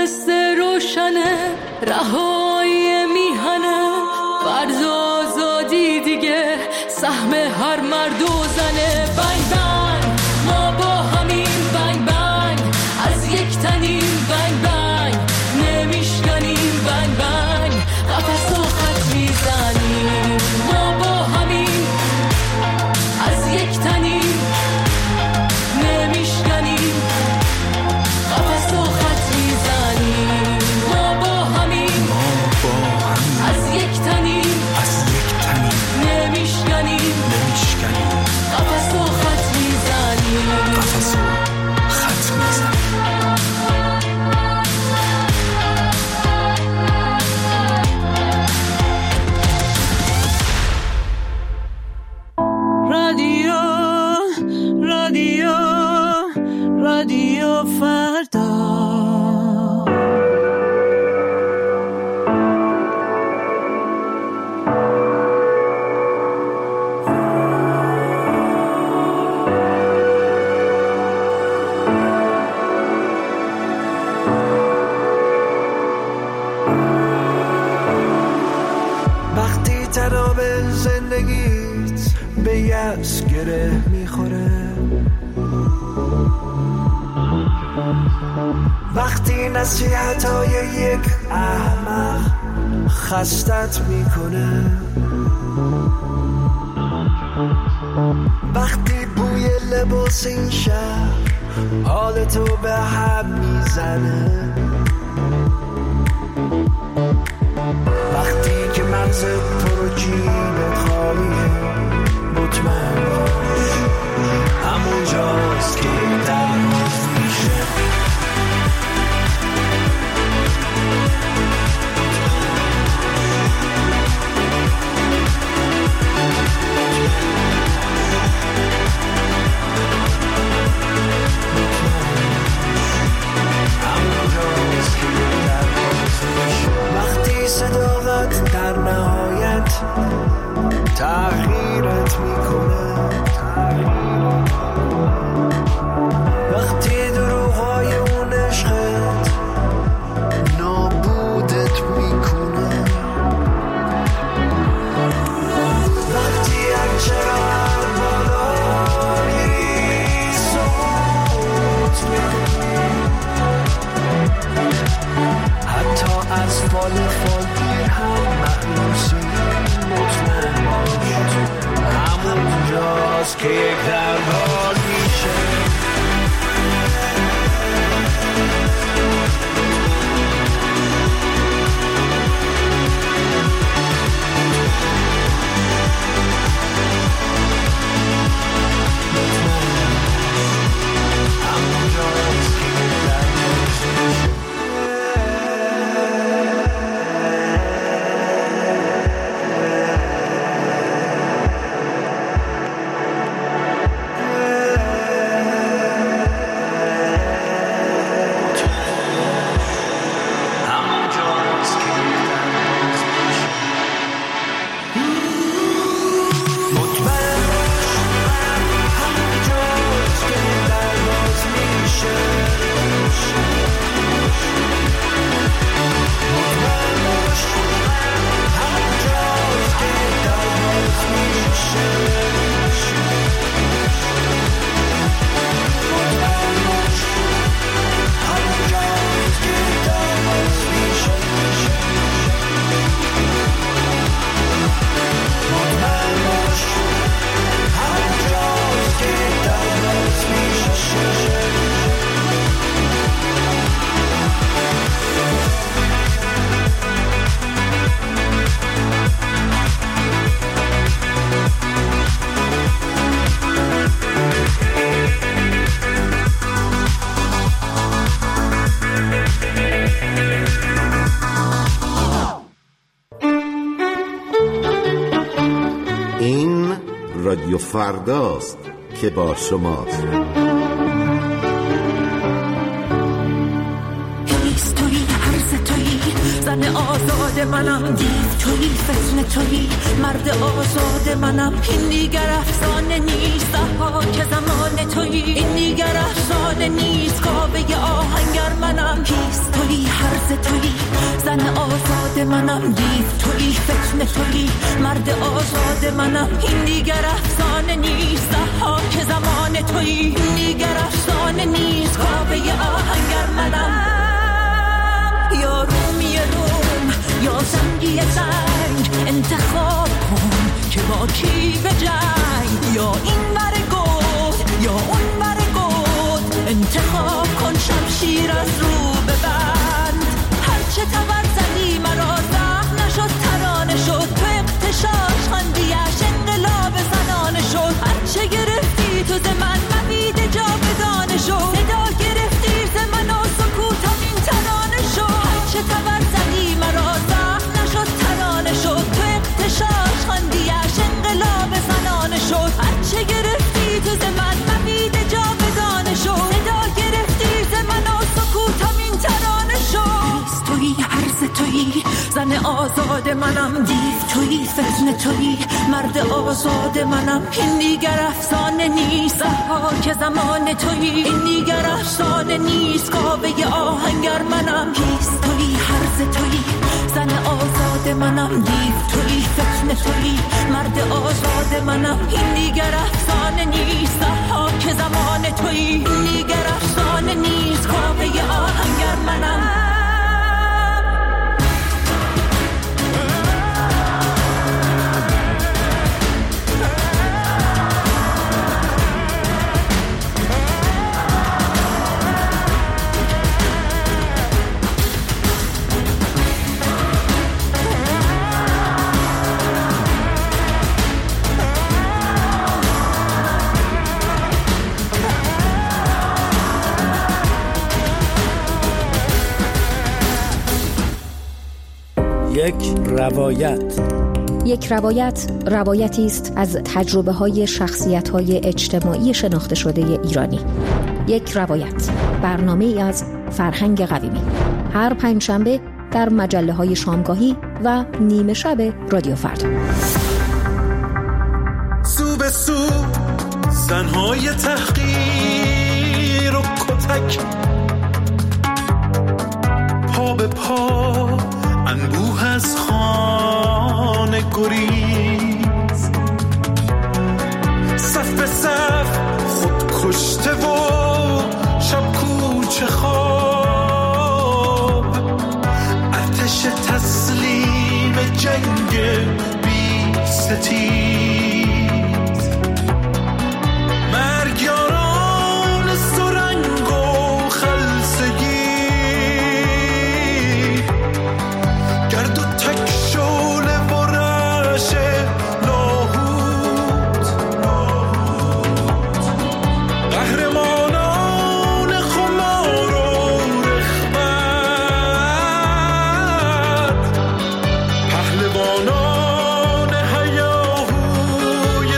قصه روشنه، رهایی میهنه، فرض آزادی دیگه سهم هر مرد و زنه. بنگ بنگ ما با همین، بنگ بنگ از یک تنیم، بنگ بنگ نمیشکنیم، بنگ بنگ قفس و خط میزنیم. ما با همین از یک تنیم، نمیشکنیم، قفس و خط میزنیم. ما با همین از یک تنیم، نمیشکنیم، قفس و خط میزنیم. قفس و خط میزنیم. رادیو فردا. وقتی تناب زندگیت به یأس گره میخوره، وقتی نصیحت‌های یک احمق خستت میکنه، وقتی بوی لباس این شهر حالتو به هم میزنه، وقتی که مغزت پرو جیبت خالیه، مطمئن باش همونجاست که درماز میشه. وقتی صداقت در نهایت تغییرت میکنه، وقتی دروغای اون عشقت نابودت میکنه، وقتی هرچقدر بالا میری سقوط میکنی، حتی از فال دیر هم مأنوسی، مطمئن باش همونجاست که یک دربار میشه. رادیو فرداست که با شماست. هیست تویی، هرز تویی، زن آزاد منم، دیو تویی، فتنه تویی، مرد آزاد منم. این دیگر افسانه نیست، که زمان تویی، این دیگر افسانه نیست، کابه آهنگر منم. هیست تویی، تویی، زن آزاد منم، دیو تویی، فتنه تویی، مرد آزاد منم. این دیگر افسانه نیست، ضحاک زمان تویی، این دیگر افسانه نیست، کعبه آهنگر منم. یا رومی روم یا زنگی زنگ، انتخاب کن که با کی به جنگ. یا این ور گود یا اون ور گود، انتخاب کن شمشیر از رو ببند. هرچه تبر زدی مرا زخم نشد، ترانه شد. تو اغتشاش خواندیش انقلاب زنانه شد. هرچه گرفتی تو ز من مبیده جاودانه شد. صدا گرفتی ز من و سکوتم این ترانه شد. هرچه تبر زدی مرا زخم نشد، ترانه شد. تو اغتشاش خواندیش انقلاب زنانه شد. هرچه گرفتی تو ز من مبیده جاودانه شد. صدا گرفتی ز من و سکوتم این ترانه شد. تویی، هرز تویی، زن آزاد منم، دیو تویی، فتنه تویی، مرد آزاد منم. این دیگر افسانه نیست، ضحاک زمان تویی، این دیگر افسانه نیست، کعبه آهنگر منم. کیست تویی، هرز تویی، زن آزاد منم، دیو تویی، فتنه تویی، مرد آزاد منم. این دیگر افسانه نیست، ضحاک زمان تویی، این دیگر افسانه نیست، کعبه آهنگر منم. یک روایت روایتی است از تجربه‌های شخصیت‌های اجتماعی شناخته شده ایرانی. یک روایت، برنامه‌ای از فرهنگ قویمی، هر پنجشنبه در مجله‌های شامگاهی و نیمه شب رادیو فردا. سو به سو زنهای تحقیر و کتک، پا به پا انبوه از خانه گریز، صف به صف خود کشته و شب کوچه خواب، ارتش تسلیم جنگ بی ستیز، مرگ یاران سرنگ و خلسگی، گرد و تک شعله و رعش لاهوت، قهرمانان خمار و رخوت، پهلوانان هیاهوی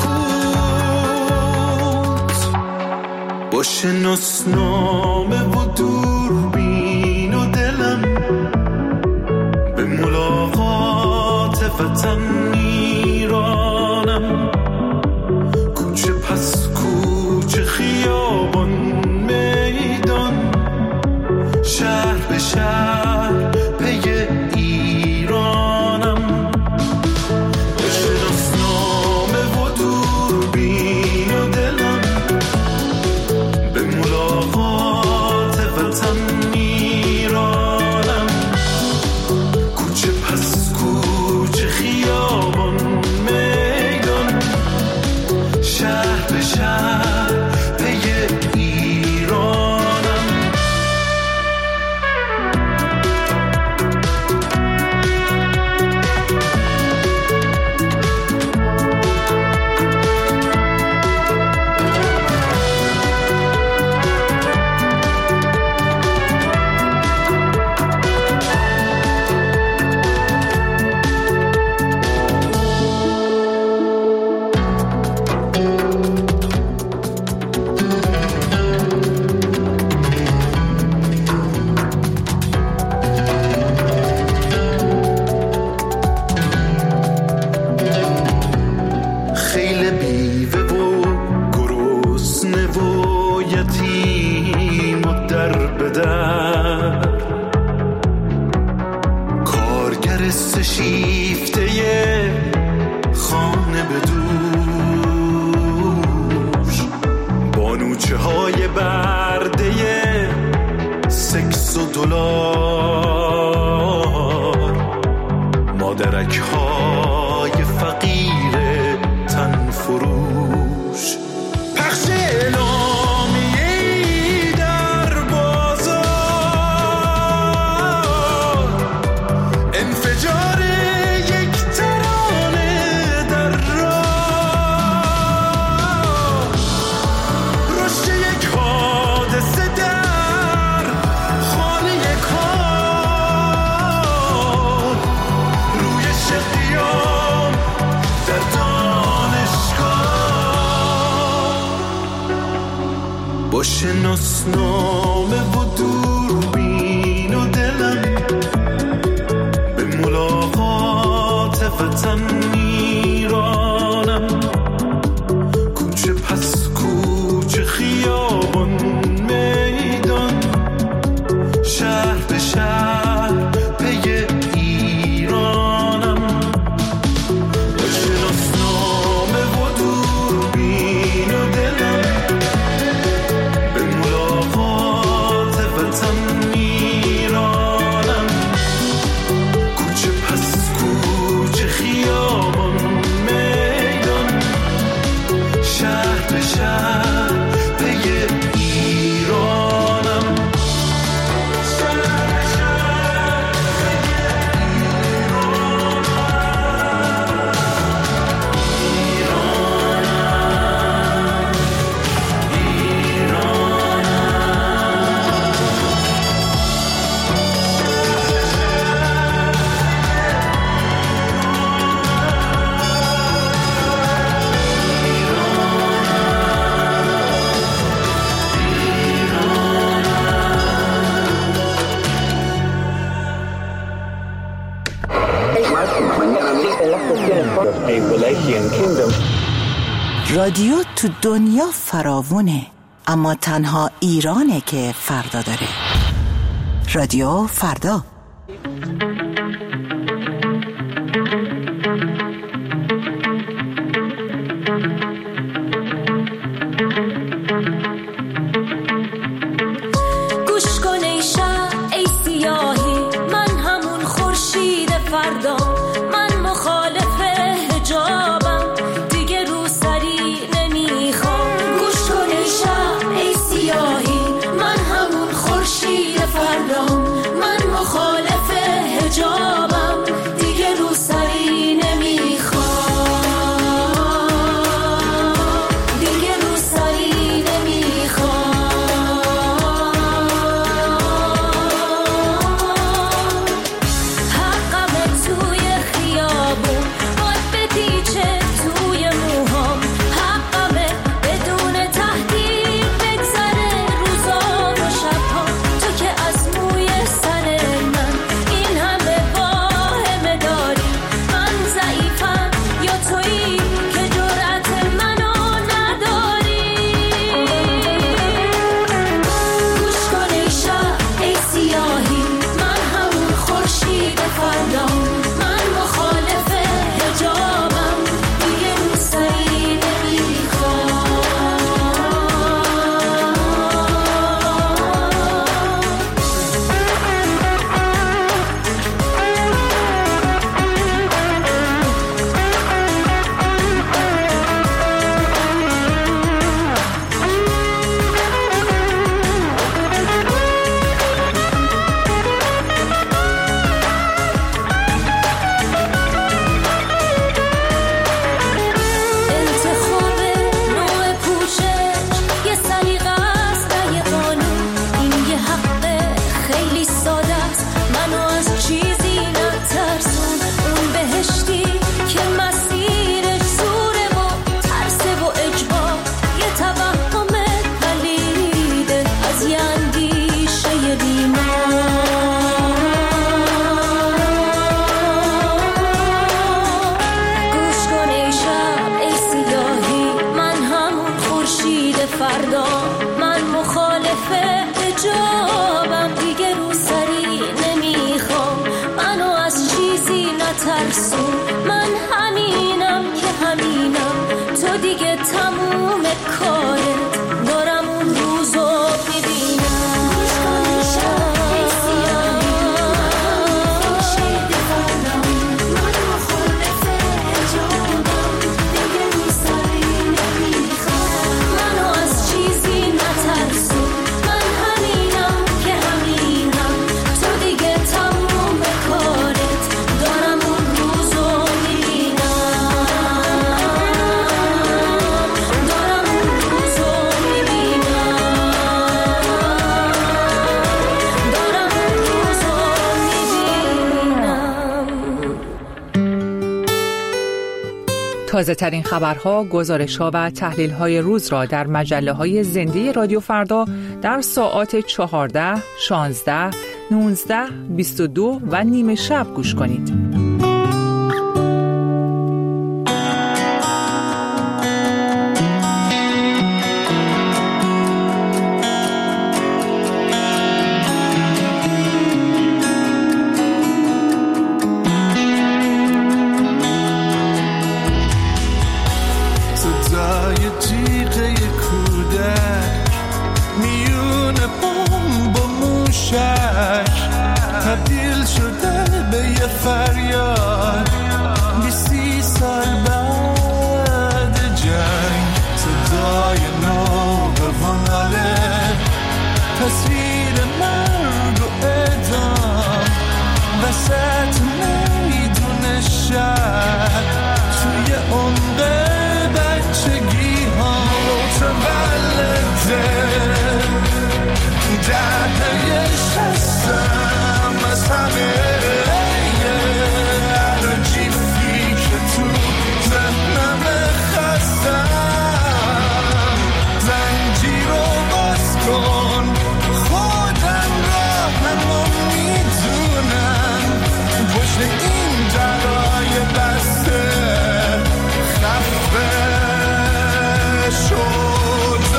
سکوت، با شناسنامه و دوربین و دلم به ملاقات وطن میرانم، کوچه پس کوچه، خیابان میدان، شهر به شهر پی ایرانم، به شناسنامه و دوربین و دلم به ملاقات وطن میرانم، کوچه پس کوچه، خیابان میدان، شهر به شهر پی ایرانم. شیفته خانه به دوش، بانوچه های برده سکس و دلار، مادرک های فقیر تن فروش، پخش اعلامیه‌ای در بازار، انفجار یک ترانه در راه، رشد یک حادثه در خانه کار، رویش قیام در دانشگاه، با شناسنامه و دوربین و دلم به ملاقات وطن میرانم، کوچه پس کوچه، خیابان میدان، شهر به شهر پی ایرانم، با شناسنامه و دوربین و دلم به ملاقات وطن میرانم، کوچه پس کوچه، خیابان میدان، شهر به شهر پی ایرانم، شهر به شهر پی رادیو تو دنیا فراوونه، اما تنها ایرانه که فردا داره. رادیو فردا. گوش کن ای شب ای سیاهی، من همون خورشید فردا، من مخالف حجابم، دیگه رو سری نمیخوام. گوش کن ای شب ای سیاهی، من همون خورشید فردا، من مخالف حجابم، دیگه رو سری نمیخوام، دیگه رو سری نمیخوام. حقمه توی خیابون، باید بپیچه توی موهام، حقمه بدون تهدید بگذره روزا و شبها، تو که از موی سر من این همه واهمه داری، من ضعیفم یا تویی که جرأت منو نداری. گوش کن ای شب ای سیاهی، من همون خورشید فردا، من مخالف حجابم، دیگه رو سری انتخاب نوع پوشش یه سلیقه است و یه قانون، این یه حقه خیلی ساده است، منو از چیزی نترسون. اون بهشتی که مسیرش زوره و ترسه و اجبار، یه توهم پلیده از یه اندیشه بیمار. گوش کن ای شب ای سیاهی، من همون خورشید فردا، من مخالف حجابم، دیگه رو سری نمیخوام، منو از چیزی نترسون. تازه ترین خبرها، گزارش‌ها و تحلیل‌های روز را در مجله‌های زنده رادیو فردا در ساعات 14، 16، 19، 22 و نیمه شب گوش کنید. تبدیل شده به یه فریاد 20 سال بعد جنگ، صدای نو بماله تصویر مرگ و اعدام وسط میدون شهر توی عمق بچگی ها متولده دهه 60 از همه عرجی فکر تو ذهنم خستم زنجیر رو باز کن خودم راهمو میدونم پشت این درای بسته خفه شد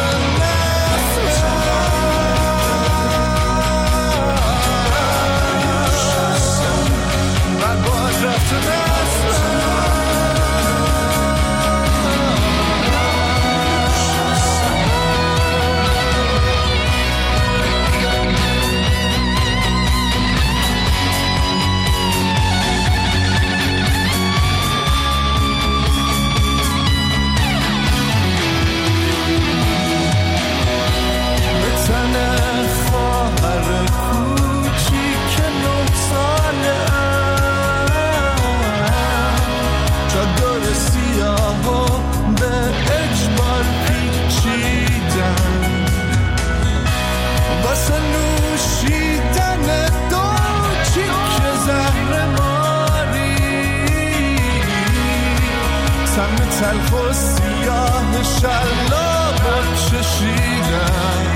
تلخ و سیاه شلاق چشیدم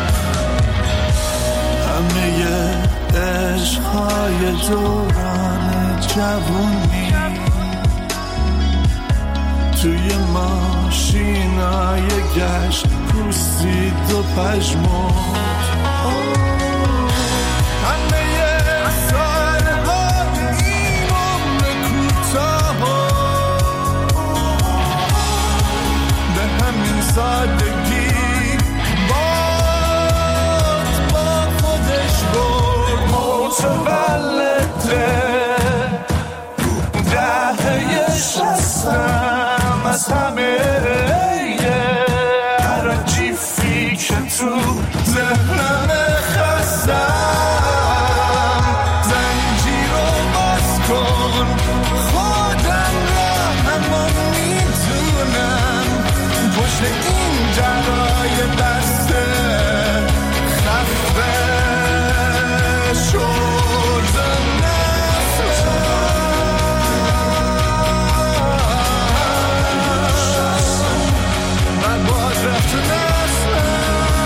همه عشقهای دوران جوونی توی ماشینای گشت پوسید و پژمرد سادگی با خودش برد متولده دهه 60 از همه عرجی فکر تو ذهنم خستم زنجیر رو باز کن خودم راهمو میدونم پشت این درای بسته خفه شد نفسم من باز رفت نسلم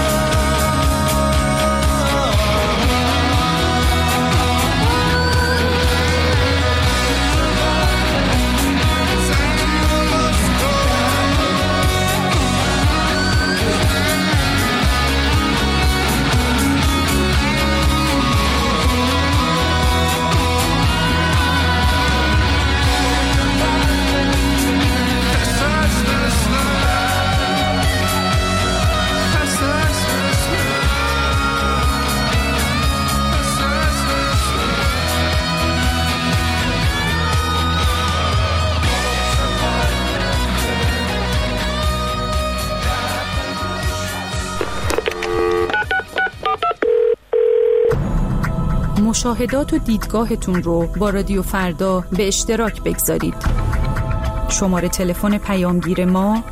مشاهدات و دیدگاهتون رو با رادیو فردا به اشتراک بگذارید. شماره تلفن پیامگیر ما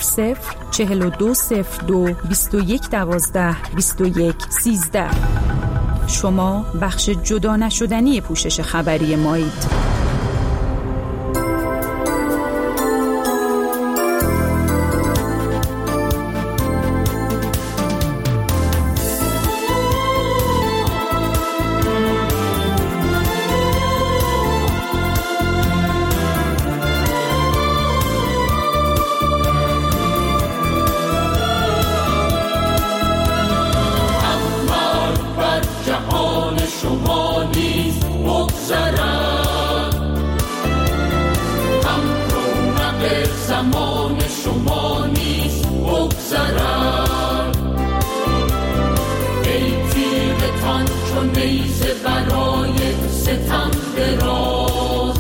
004202 2112 2113. شما بخش جدا نشدنی پوشش خبری مایید. بگذرد. ای تیغتان چون نیزه برای ستم دراز،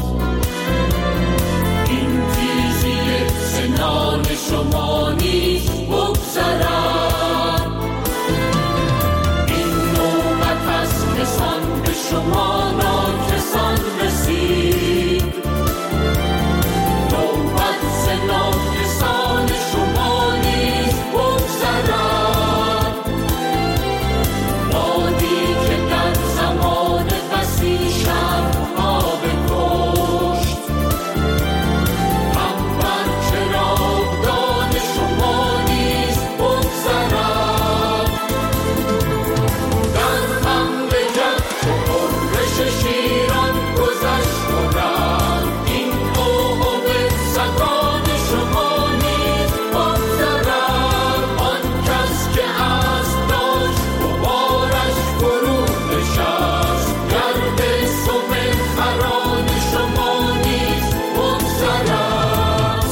این تیزی سنان شما نیز بگذرد. این نوبت از کسان به شما ناکسان رسید، نوبت ناکسان شما نیز بگذرد. بادی که در زمان بسی شب‌ها بکشت، هم بر چراغدان شما نیز بگذرد. در مملکت چو غرش شیران گذشت و رفت، این عقب سگان شما نیز بگذرد. آن کس که اسب داشت غبارش فرو نشست، گرد سم خران شما نیز بگذرد.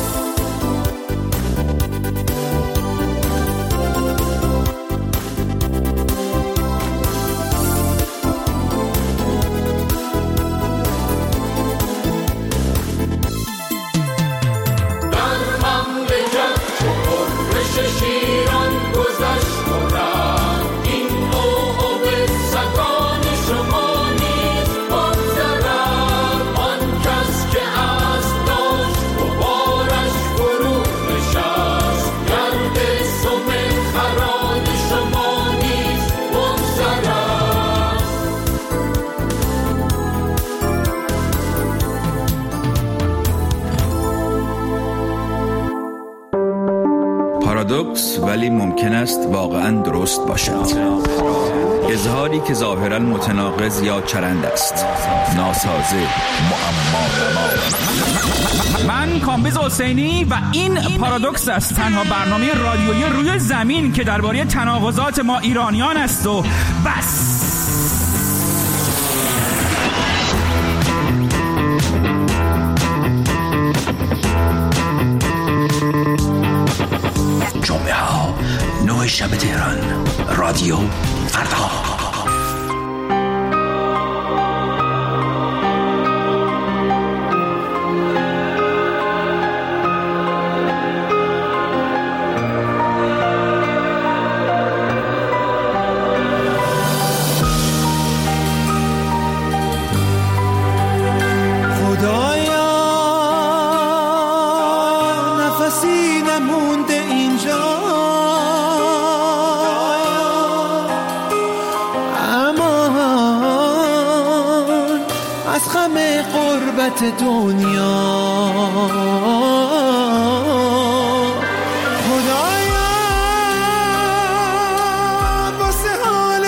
در مملکت چو غرش شیران گذشت و رفت، این عقب سگان شما نیز بگذرد. آن کس که اسب داشت غبارش فرو نشست، گرد سم خران شما نیز بگذرد. پارادوکس ولی ممکن است واقعا درست باشد. اظهاری که ظاهرا متناقض یا چرند است، ناسازه، معما. من کامبیز حسینی و این پارادوکس است، تنها برنامه رادیویی روی زمین که درباره تناقضات ما ایرانیان است و بس. جمعه ها 9 شب تهران، رادیو فردا. خدایا نفسی نمونده اینجا، امان از غم غربت دنیا. خدایا واسه حال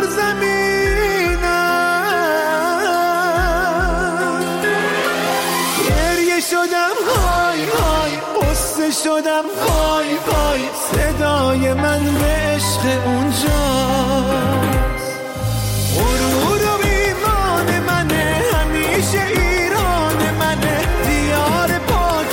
سرزمینم گریه شدم، های های قصه شدم، های های صدای من به عشق اونجاست. غرور و ایمان منه، همیشه ایران منه، دیار پاک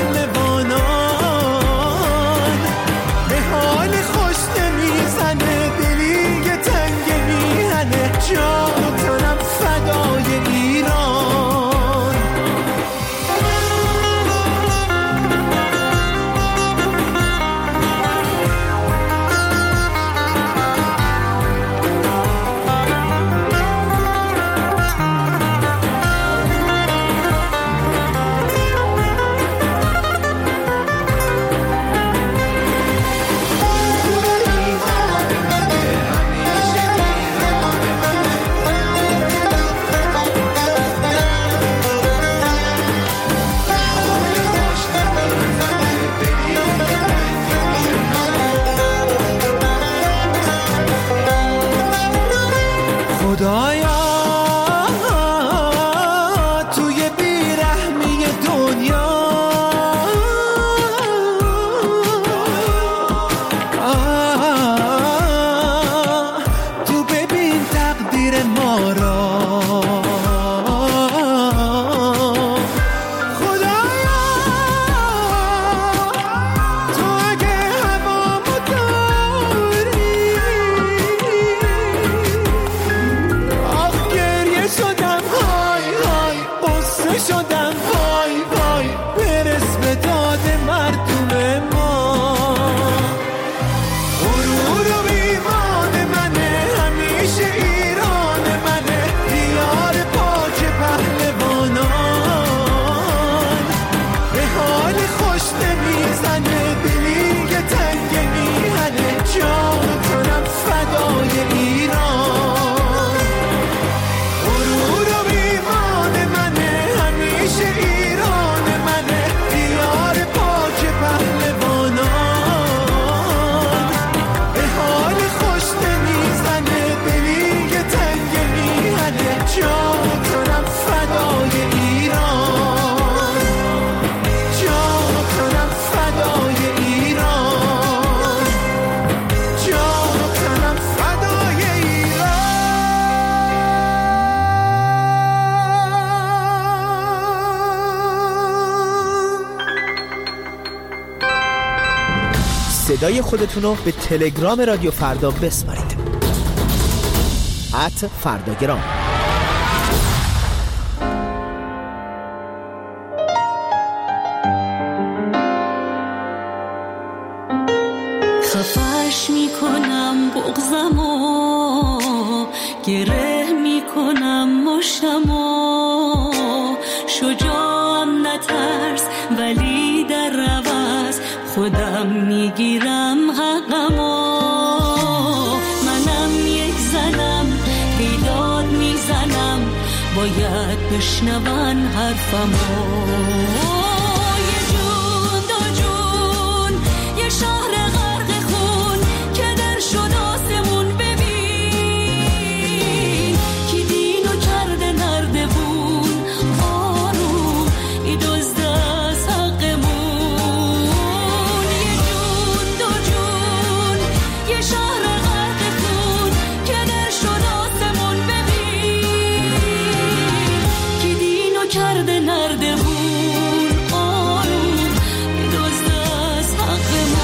پهلوانان. به حال خوش نمیزنه، دلی که تنگ میهنه، جانم فدای ایران. صدای خودتون رو به تلگرام رادیو فردا بسپارید. @فرداگرام. خفش میکنم بغضمو، گره میکنم مشتمو، شجاعم نترس ولی در عوض خودم میگیرم حقمو. منم یک زنم بیداد میزنم، باید بشنون حرفمو. یه جون دو جون یه شهر غرق خون که در شد آسمون، ببین کی دینو کرده نردبون، آروم ای دزد از حقمون. یه جون دو جون یه شهر غرق خون که در شد آسمون، ببین کی دینو کرده نردبون، آروم ای دزد از حقمون.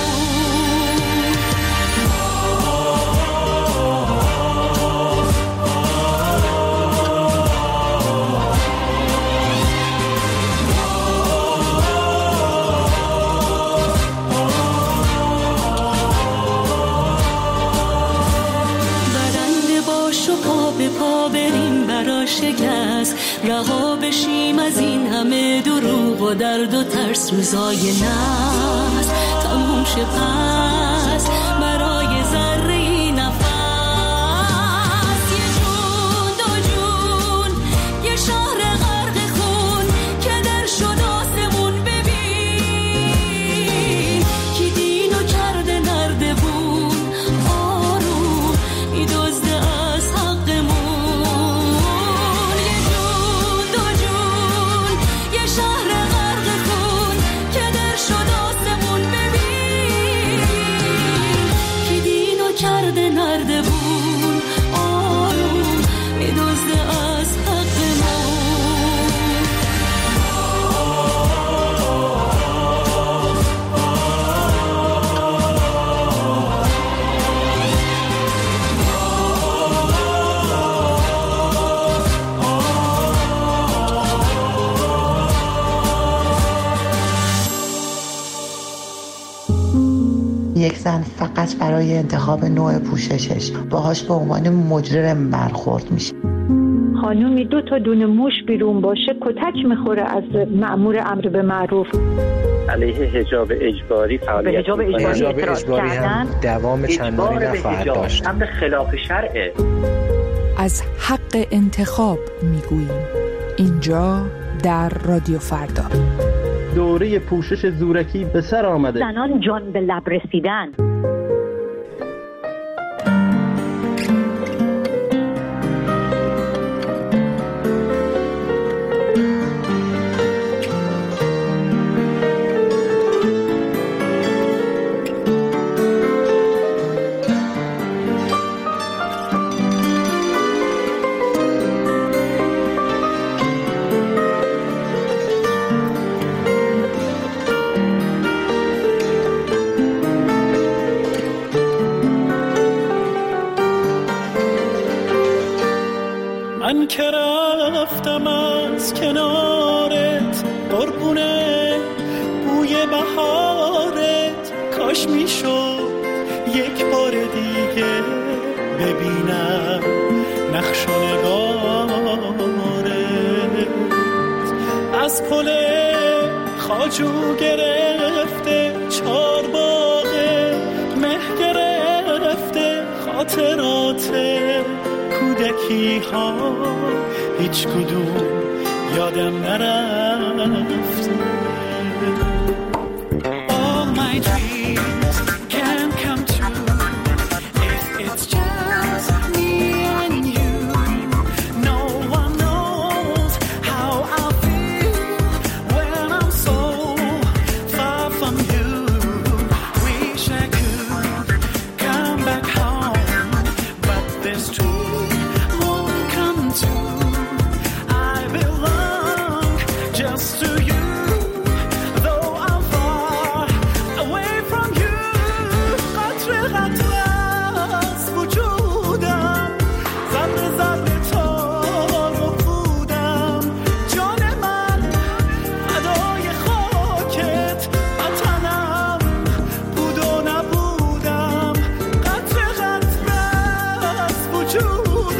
برنده باش و پا به پا بریم برا شکست، رها بشیم از این همه دروغ و درد و ترس. روزای نحس تموم شه پس برای ذره نفس. یه جون دو جون یه شهر غرق خون که در شد آسمون، ببین کی دینو کرده نردبون، آروم ای دزد از حقمون. یه جون دو جون یه شهر غرق خون که در شد آسمون، ببین کی دینو کرده نردبون، آروم ای دزد از حقمون. یک زن فقط برای انتخاب نوع پوششش باهاش به عنوان مجرم برخورد میشه. خانومی 2 تا دونه موش بیرون باشه کتک میخوره از مأمور امر به معروف. علیه حجاب اجباری فعالیت حجاب اجباری هم دوام چندانی نخواهد داشت. امر خلاف شرعه. از حق انتخاب میگوییم اینجا در رادیو فردا. دوره پوشش زورکی به سر آمده. زنان جان به لب رسیدن. من که رفتم از کنارت قربونه بوی بهارت، کاش میشد یک بار دیگه ببینم نقش و نگارت. از پل خواجو گرفته چارباغه مه گرفته خاطرات کودکی ها، هیچ کدوم یادم نرفته. All my dreams can come true if it's just me and you. No one knows how I feel when I'm so far from you. Wish I could come back home, but this dream won't come true. I belong just to you, though I'm far away from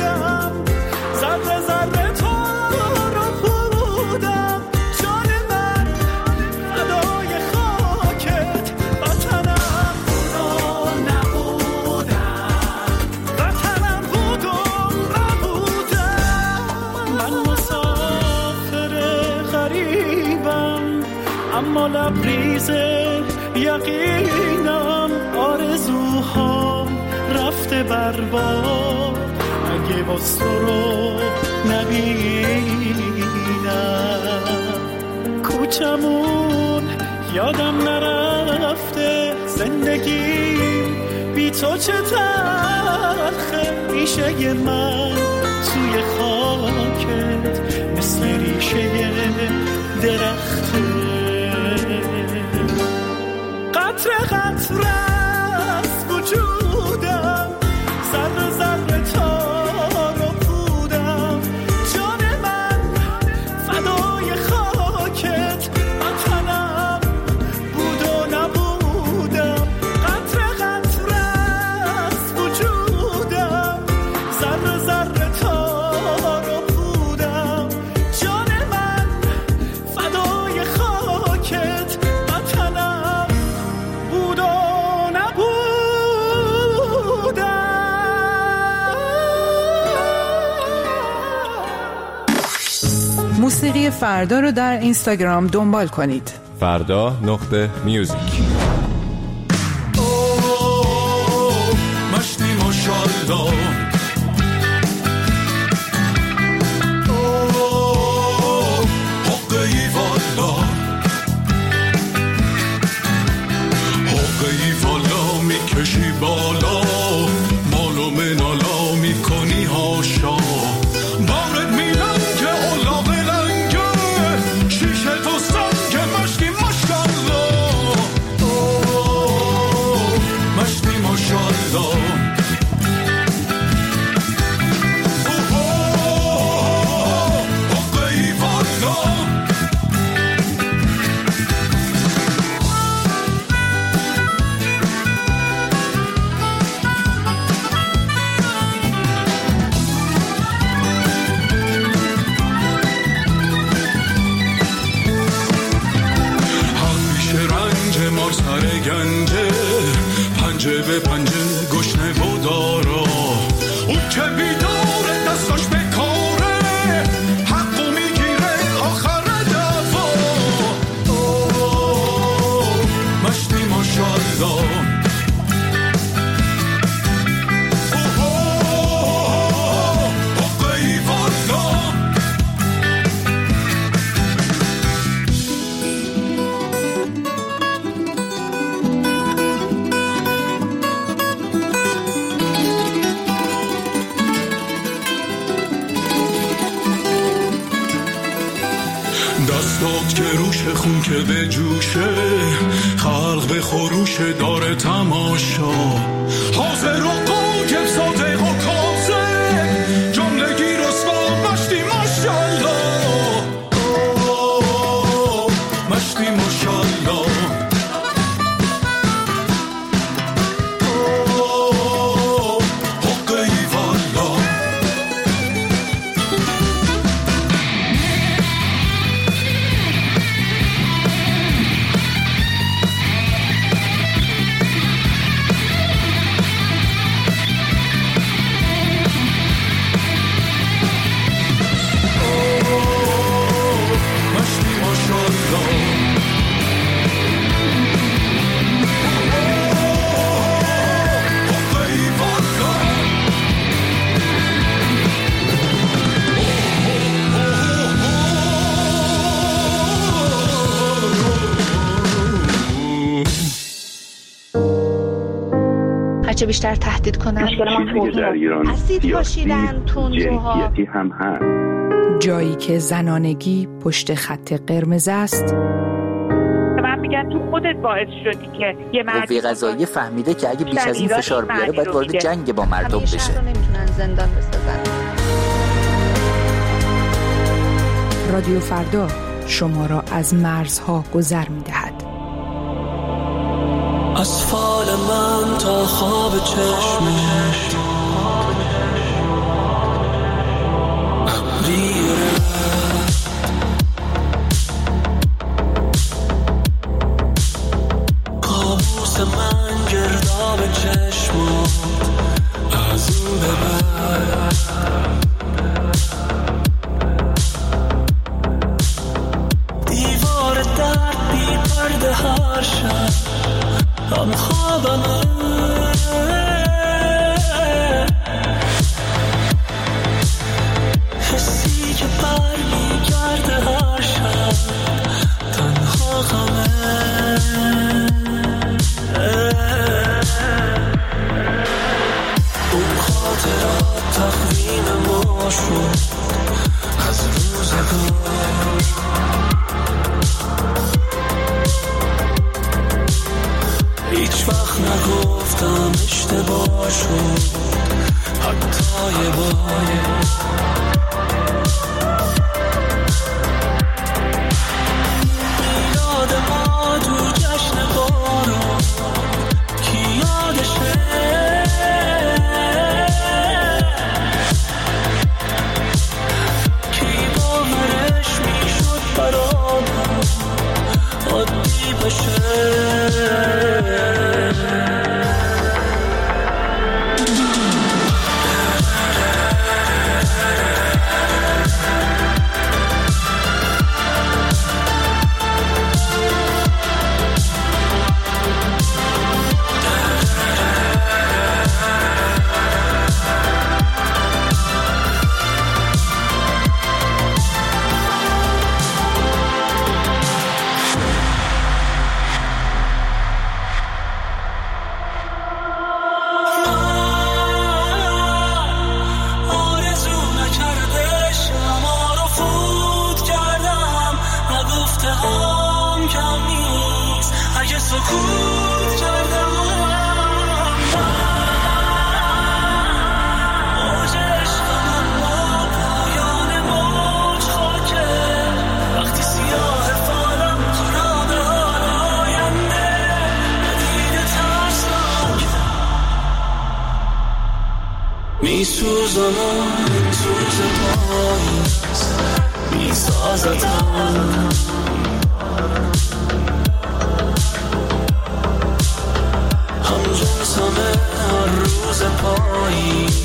بودم، ذره ذره تو رو بودم، جان من فدای خاکت، وطنم بودم نبودم، وطنم بودم نبودم. من مسافر غریبم اما لبریز یقینم، آرزوهام رفته برباد اگه باز تو رو نبینم. کوچمون یادم نرفته، زندگی بی تو چه تلخه، ریشه من توی خاکت مثل ریشه درخته. قطره قطره از وجودم، ذره ذره تا رو بودم، جان من فدای خاکت، وطنم بود و نبودم. قطره قطره از وجودم، ذره ذره تا رو بودم، جان من فدای خاکت، وطنم بود و نبودم. موسیقی فردا رو در اینستاگرام دنبال کنید. فردا.music. مشتی ماشالله، حقی والا، حقی والا میکشی بالا، مالو منالا میکنی هاشا، بارد میرم که اولاغ لنگه، شیشه تو سنگ مشتی ماشالله، مشتی ماشالله. سر گنجه پنجه به پنجه گشنه و دارا، اون که بیداره دستاش به کاره، حقو میگیره آخر دفا. مشتی ماشالله، حقی والا. دستات که روش خون که به جوشه، خلق به خروش داره تماشا، حاضر و قاجب صادق و کاذب، جملگی رسوا مشتی ماشالله، مشتی ماشالله. هرچه بیشتر تهدید کنن اسید پاشیدن تندروها هم هست. جایی که زنانگی پشت خط قرمز است. من میگن تو خودت باعث شدی که یه قوه قضاییه فهمیده که اگه بیش از این فشار بیاره باید وارد جنگ با مردم بشه. نمیتونن زندان بسازن. رادیو فردا شما را از مرزها گذر می‌دهد. از فال من تا خواب چشمت شد از روزگار. هیچ وقت نگفتم اشتباه شد حتی یه بار. میلاد ما تو جشن بارون کی یادشه؟ کی باورش میشد برامون عادی بشه؟ میسوزم سوز پاییز میسازتم همجنسم هر روز پاییز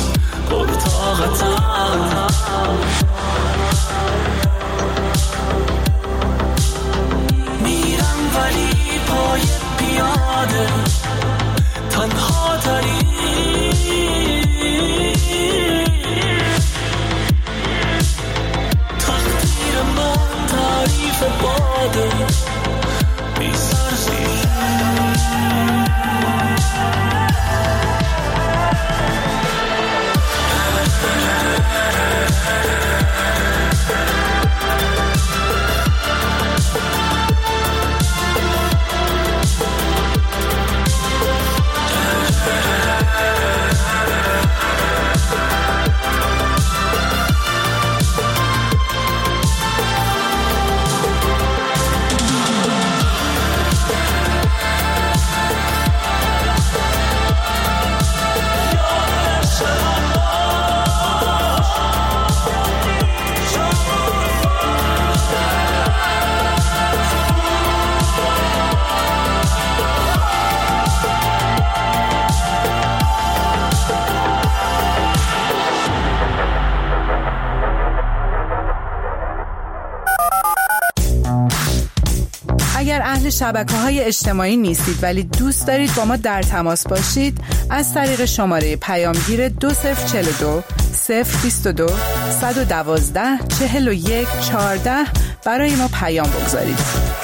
پرطاقتم میرم ولی پای پیاده تنها تری تقدیر من تعریف باده بی سرزی. اگر اهل شبکه‌های اجتماعی نیستید ولی دوست دارید با ما در تماس باشید، از طریق شماره پیامگیر 2042 022 112 41 14 برای ما پیام بگذارید.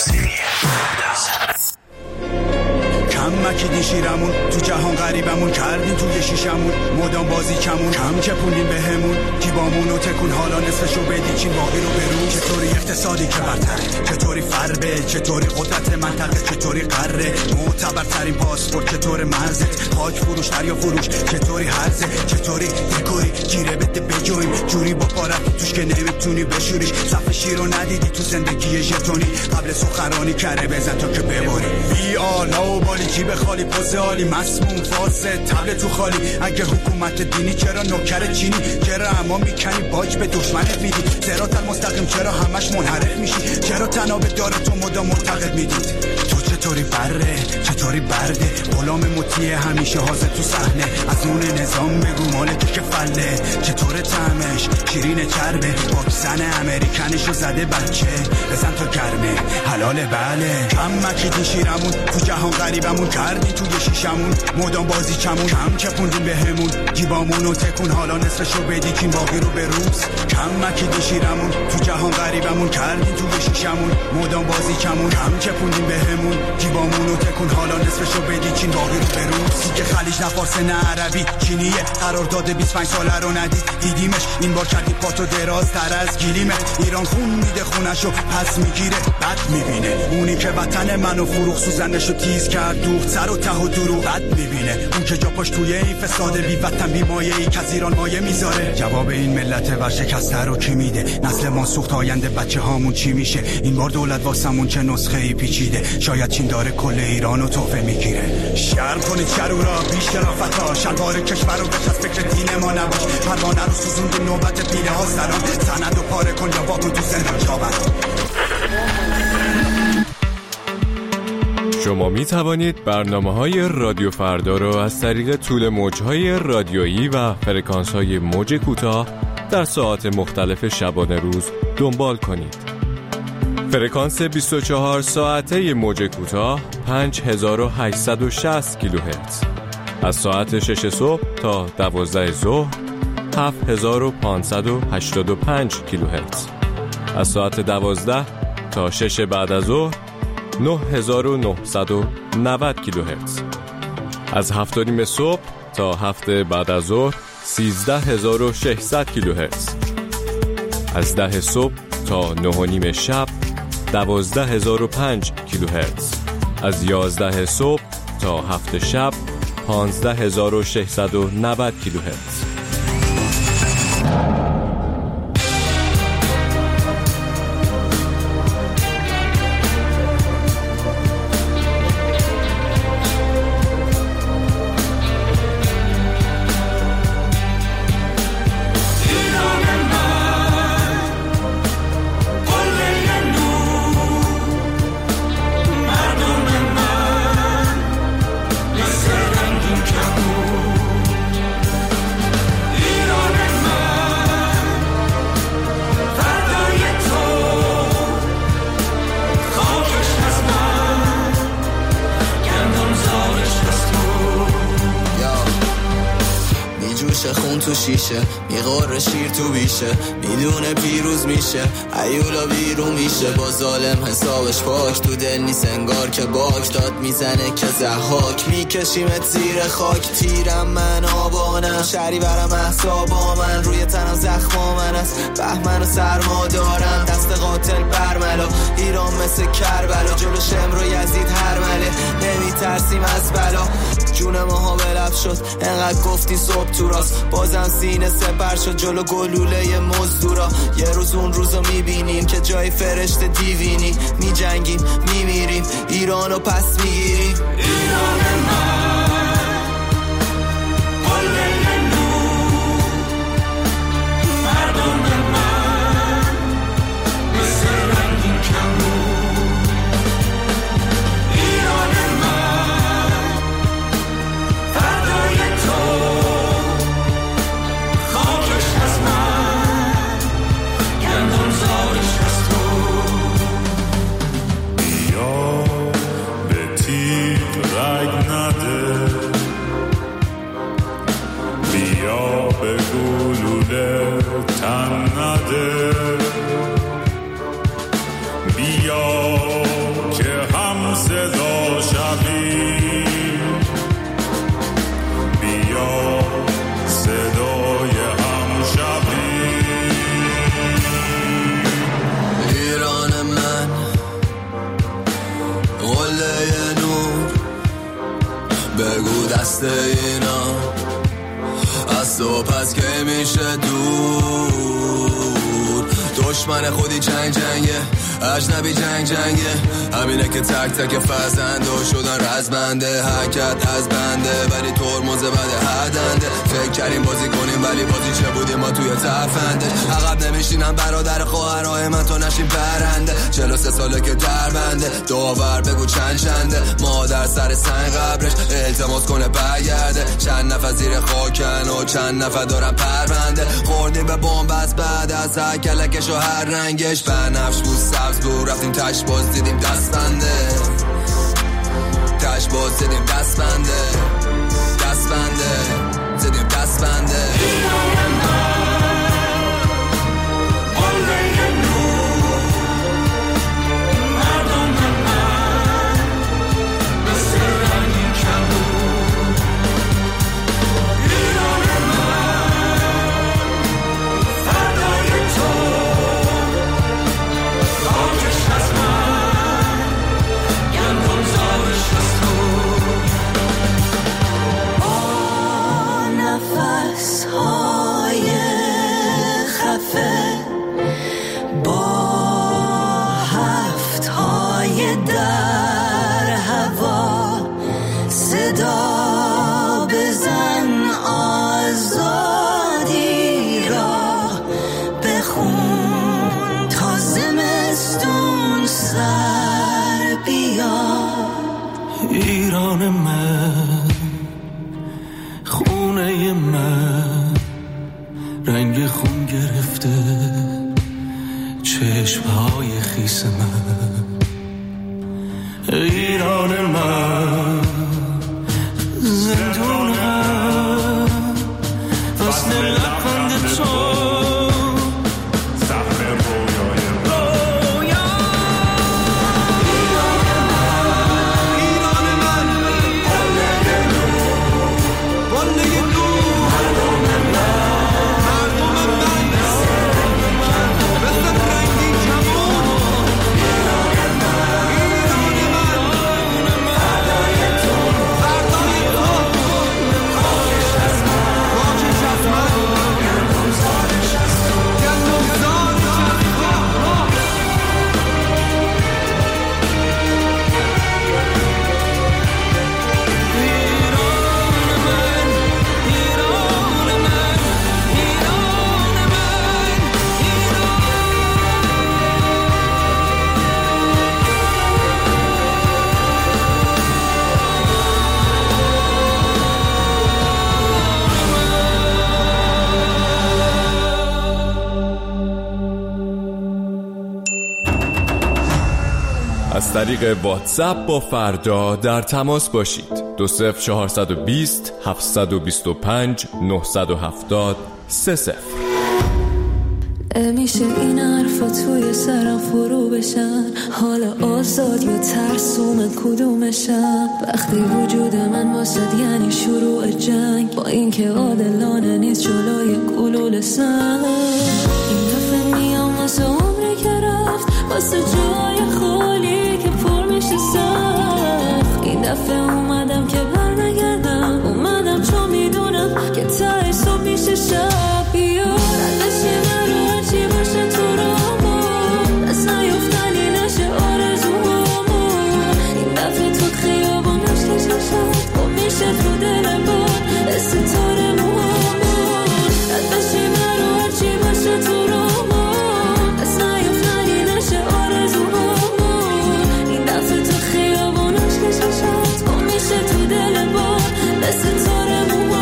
مکیدین شیرمون تو جهان غریبمون کردین توی شیشمون مدام بازی کمون کم چپونین بهمون جیبامونو تکون حالا نصفشو بدی چین باقی رو برون. چطوری اقتصادی که برتره، چطوری فربه، چطوری قدرت منطقه، چطوری قره معتبرترین پاسپورت، چطور مرزت خاک فروش دریا فروش، چطوری هرزه، چطوری دکوری گیره بده بجویم جوری با پارت توش که نمیتونی بشوریش. صف شیرو ندیدی تو زندگی ژتونی قبل سخنرانی کره بزن تا که ببری. بی آلا و بالی جیب خالی پوز عالی مسموم فاسد تبل تو خالی. اگه حکومت دینی چرا نوکر چینی؟ چرا اما میکنی باج به دشمنت میدی؟ صراط المستقیم چرا همش منحرف میشی؟ چرا تناب داره تو مدام معتقد میدید؟ تو چطوری بره، چطوری برده، غلام مطیع همیشه حاضر تو صحنه. از اون نظام بگو مالک که فله، چطور طعمش شیرین چربه، واکسن امریکنشو زده بچه بزن تا گرمه حلاله. بله کم مکیدین شیرمون تو جهان غریبمون کردین توی شیشمون مدام بازی کمون کم چپوندین بهمون جیبامونو تکون حالا نصفشو بدی کین باقی رو به روز. کم مکیدین شیرمون تو جهان غریبمون کردین توی شیشمون مدام بازی کمون کم چپوندین بهمون جیبامونو تکون حالا نصفشو بدی چین باقی رو برو سیگه خلیج نه فارس نه عربی چینیه قرارداد 25 ساله رو ندید دیدیمش این بار کردی پاتو دراز تر از گلیمت ایران خون میده خونشو پس میگیره بد میبینه اونی که وطن منو فروخ سوزنشو تیز کرد دوخت سر و ته و دروغ بد میبینه اون که جا پاش توی این فساد بی وطن بی مایه ای که از ایران مایه میذاره جواب این ملت ورشکسته رو کی میده نسل ما سوخت آینده بچه هامون چی میشه این بار دولت واسمون چه نسخه ای پیچیده شاید چین داره کل ایرانو تحفه میگیره شرم کنید شرورا بی شرافتا شلوار کشور رو بچ از فکر دین ما نباش پروانه رو سوزوند نوبت پیله ها سلام سند و پاره کن یا واکن تو زندان جابت شما می توانید برنامه‌های رادیو فردا را از طریق طول موج‌های رادیویی و فرکانس‌های موج کوتاه در ساعات مختلف شبانه روز دنبال کنید. فرکانس 24 ساعته موج کوتاه 5860 کیلوهرتز. از ساعت 6 صبح تا 12 ظهر 7585 کیلوهرتز. از ساعت 12 تا 6 بعد از ظهر 9990 کیلوهرتز. از 7:30 صبح تا 7 بعد از ظهر 13600 کیلوهرتز. از 10 صبح تا 9:30 شب 12005 کیلوهرتز. از 11 صبح تا 7 شب 15690 کیلوهرتز. خون تو شیشه میغور شیر تو بیشه میدونه پیروز میشه ایولا بیرون میشه با ظالم حسابش پاک تو دل نیست انگار که باک داد میزنه که زحاک میکشیمت زیر خاک تیرم من آبانم شری برم احسابا من روی تنم زخما من است بهمن و سرما دارم دست قاتل برملا ایران مثل کربلا جلو شمر و یزید هر مله نمیترسیم از بلا جون ماها بلب شد انقدر گفتی صبح تو راست بازم سینه سپر شد جلو گلوله مزدورا یه روز اون روزو میبینیم که جای فرشته دیوینی میجنگیم میمیریم ایرانو پس میگیریم ایران من اینا از تو پس که میشه دور دشمن خودی جنگ جنگه اجنبی جنگ جنگه همینه که تک تک فرزنده شدن رزمنده حرکت از بنده ولی ترمز بده هدنده فکر کردیم بازی کنیم ولی بازی چه بودیم ما توی تفنده عقب نمیشینم برادر خواهرای من تو نشیم برنده 43 ساله که در بنده داور بگو چند چنده مادر سر سنگ قبرش التماس کنه برگرده چند نفر زیر خاکن و چند نفر دارن پرونده خوردیم به بمب بعد از هر کلکش و هر رنگش بنفش بود سبز بود رفتیم تش باز دیدیم دست بنده تش باز دیدیم دست بنده دست بنده دیدیم دست بنده رنگ خون گرفته چشمهای خیس من. ایران من زندون من وصل لبخند تو از طریق واتساپ با فردا در تماس باشید. 20420 725 970 30. میشه این حرفا توی سرم فرو بشن، حالا آزاد یا ترسوم کدومشم؟ وقتی وجود من واسد یعنی شروع جنگ، با اینکه عادلانه نیست جلوی گلوله سنگ. این دفعه میام واسه عمری که رفت، واسه جای خالی که پر میشه سخت. این دفعه اومدم که برنگردم، اومدم چون میدونم که ته صبح میشه شب. بیار ازشی من رو هرچی باشه تو رامون، از نیفتنی نشه آرزومون. این دفعه تو خیابونش که شد گم میشه تو دل بار ستاره موامون. ازشی من رو هرچی باشه تو رامون، از نیفتنی نشه آرزومون. این دفعه تو خیابونش که شد گم میشه تو دل بار ستاره موامون.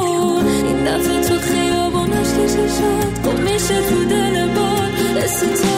It's